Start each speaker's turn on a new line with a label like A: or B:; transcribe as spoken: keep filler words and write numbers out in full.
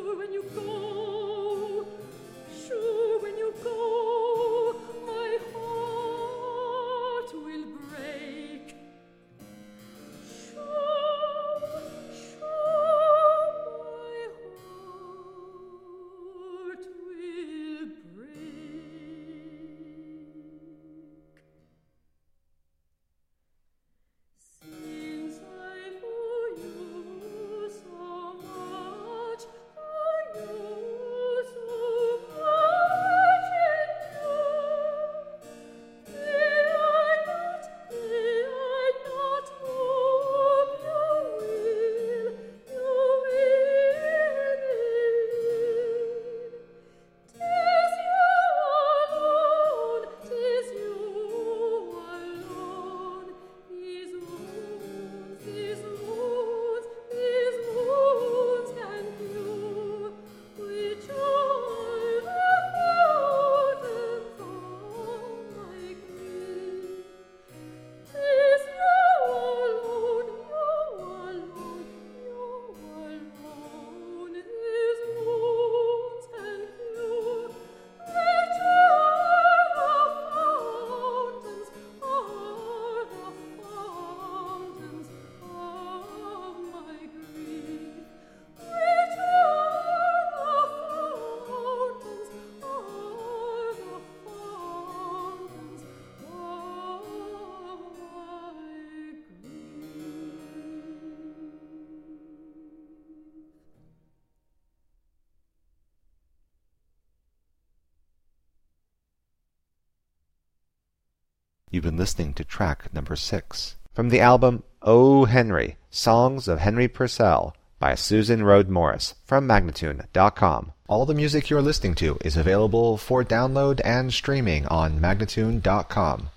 A: You've been listening to track number six from the album O. Henry, Songs of Henry Purcell by Susan Rhodes Morris from Magnatune dot com. All the music you're listening to is available for download and streaming on Magnatune dot com.